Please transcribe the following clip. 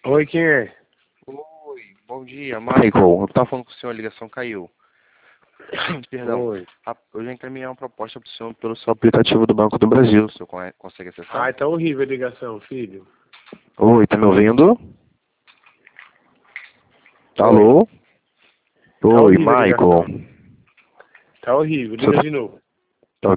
Oi, quem é? Oi, bom dia, Michael. Eu tava falando com o senhor, a ligação caiu. Perdão. Oi. Eu já encaminhei uma proposta para o senhor pelo seu aplicativo do Banco do Brasil. O senhor consegue acessar? Ai, tá horrível a ligação, filho. Oi, tá me ouvindo? Oi. Alô? Tá Oi, horrível a ligação. Michael. Tá horrível, O senhor liga tá, de novo.